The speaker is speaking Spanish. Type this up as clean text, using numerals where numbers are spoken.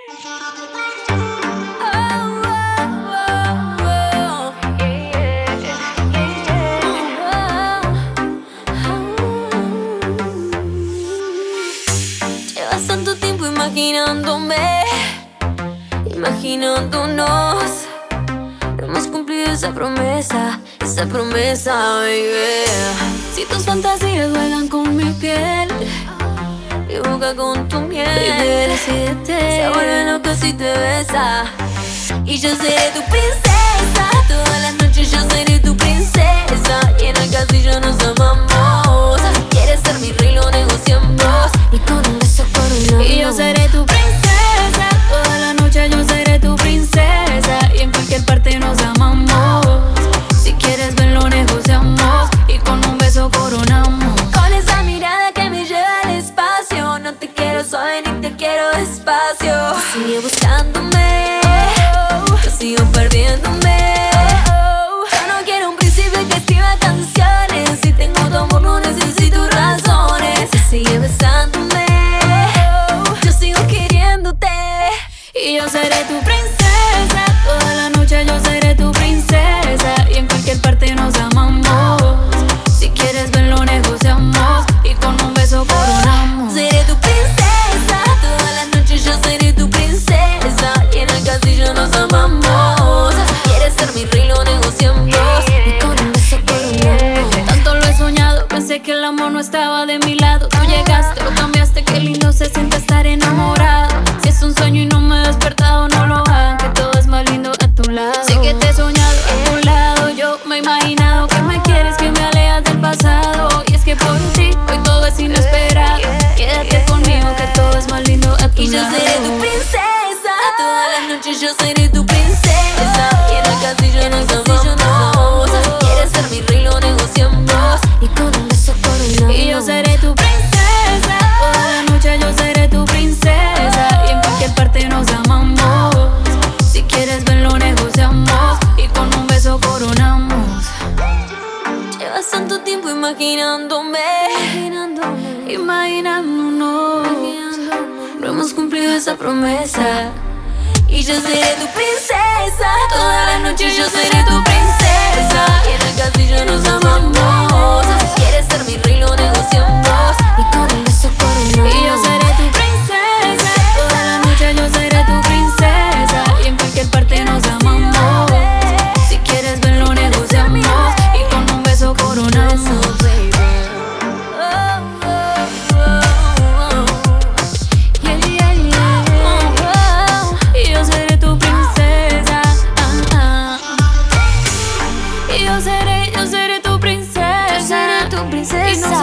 Llevas tanto tiempo imaginándome, imaginándonos. No hemos cumplido esa promesa, baby. Si tus fantasías juegan con mi piel, mi boca con tu miel, baby, decídete. Se vuelve loco si te besa. Y yo seré tu princesa, todas las noches yo seré tu princesa. Y en el castillo nos amamos. Si quieres ser mi rey lo negociamos, y con un beso coronamos. Y yo seré tu princesa, toda la noche yo seré tu princesa. Y en cualquier parte nos amamos. Si quieres ven lo negociamos, y con un beso coronamos. Con esa mirada que me lleva al espacio, no te quiero suave ni te quiero despacio. Sigue buscándome, yo sigo perdiéndome. Yo no quiero un príncipe que escriba canciones. Si tengo tu amor no necesito razones. Sigue besándome, yo sigo queriéndote. Y yo seré tu princesa, toda la noche yo seré tu princesa. Y en cualquier parte nos amamos. Si quieres ven lo negociamos, y con un beso coronamos. Seré tu princesa, toda la noche yo seré tu princesa. Y en el castillo nos amamos. Si quieres ser mi rey lo negociamos, y con un beso coronamos. Tanto lo he soñado, pensé que el amor no estaba de mi lado. Tú llegaste, lo cambiaste, qué lindo se siente estar enamorado. Si es un sueño y no me he despertado, no lo hagan, que todo es más lindo a tu lado. Sé que te he soñado a tu lado, yo me he imaginado que me quieres, que me alejas del pasado. Y es que por ti hoy todo es inesperado. Quédate conmigo que todo es más lindo a tu lado. Y yo seré tu princesa, todas las noches yo seré tu princesa. Y en el castillo nos amamos. Si quieres ser mi rey lo negociamos, y con un beso coronamos. Y yo seré tu princesa, toda la noche yo seré tu princesa. Y en cualquier parte nos amamos. Si quieres ven lo negociamos, y con un beso coronamos. Llevas tanto tiempo imaginándome, imaginándonos. No hemos cumplido esa promesa. Y yo seré tu princesa, toda la noche yo seré tu princesa. Y en el castillo nos amamos. Si quieres ser mi rey lo negociamos, y con un beso coronamos. Y yo seré tu princesa, toda la noche yo seré tu princesa. Y en cualquier parte nos amamos. Si quieres ven lo negociamos, y con un beso coronamos. Y yo seré tu princesa. Y yo seré tu princesa. Y no